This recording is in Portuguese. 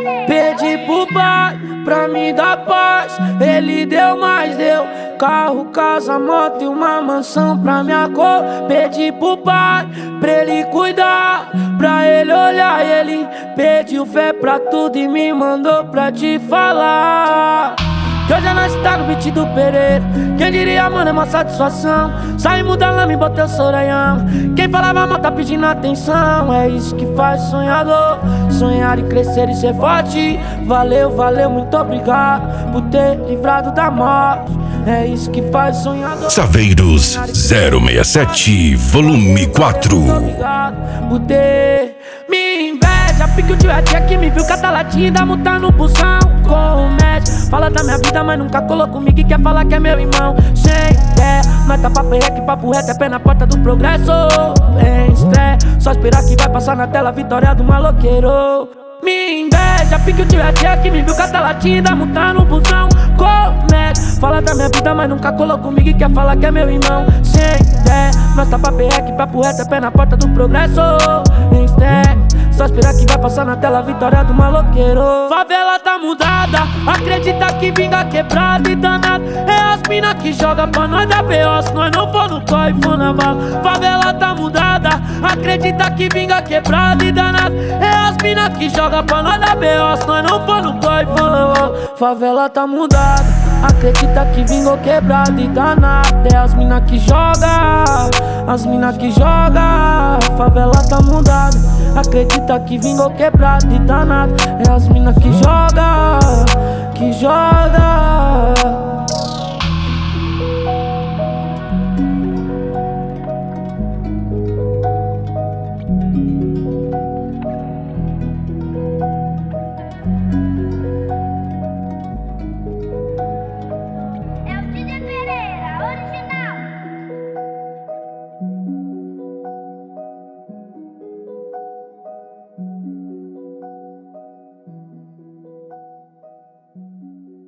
Pedi pro pai pra me dar paz, ele deu, mais deu carro, casa, moto e uma mansão pra minha cor. Pedi pro pai pra ele cuidar, pra ele olhar, ele pediu fé pra tudo e me mandou pra te falar que hoje nós tá no beat do Pereira. Quem diria, mano, é uma satisfação. Saímos da lama e botei o Sorayama. Quem falava mal tá pedindo atenção. É isso que faz sonhador sonhar e crescer e ser forte. Valeu, valeu, muito obrigado por ter livrado da morte. É isso que faz sonhador. Saveiros 067, volume 4. Muito obrigado por ter me inveja. Pique o tio é tia que me viu catalatinha da multa no busão. Comete, fala da minha vida, mas nunca colou comigo e quer falar que é meu irmão. Sem ideia, nós tá papo reto, papo reto, é pé na porta do progresso. Em estresse, só esperar que vai passar na tela a vitória do maloqueiro. Me inveja, pique o tio é tia que me viu catalatinha da multa no busão. Comete, fala da minha vida, mas nunca colou comigo e quer falar que é meu irmão. Sem ideia, nós tá papo reto, é pé na porta do progresso. Em estresse, só esperar que vai passar na tela a vitória do maloqueiro. Favela tá mudada, acredita que vinga quebrada e danada. É as mina que joga pra nós da B.O. Se nós não for no corre, for na bala. Favela tá mudada, acredita que vinga quebrada e danada. É as mina que joga pra nós da B.O. Se nós não for no corre, for na bala. Favela tá mudada, acredita que vingou quebrada e danada. É as mina que joga, as mina que joga. Favela tá mudada, acredita que vingou quebrado e danado. É as mina que joga, que joga.